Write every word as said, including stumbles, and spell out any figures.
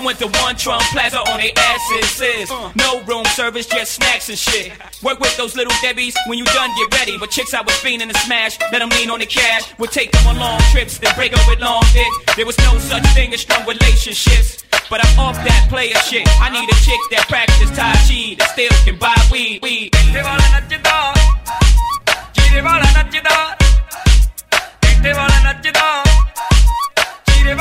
went to One Trump Plaza on their asses. Sis. No room service, just snacks and shit. Work with those little Debbies, when you done, get ready. But chicks I was fiending to smash, let them lean on the cash. Would take them on long trips, then break up with long dick. There was no such thing as strong relationships. But I'm off that player shit. I need a chick that practice Tai Chi, that still can buy weed. weed. They were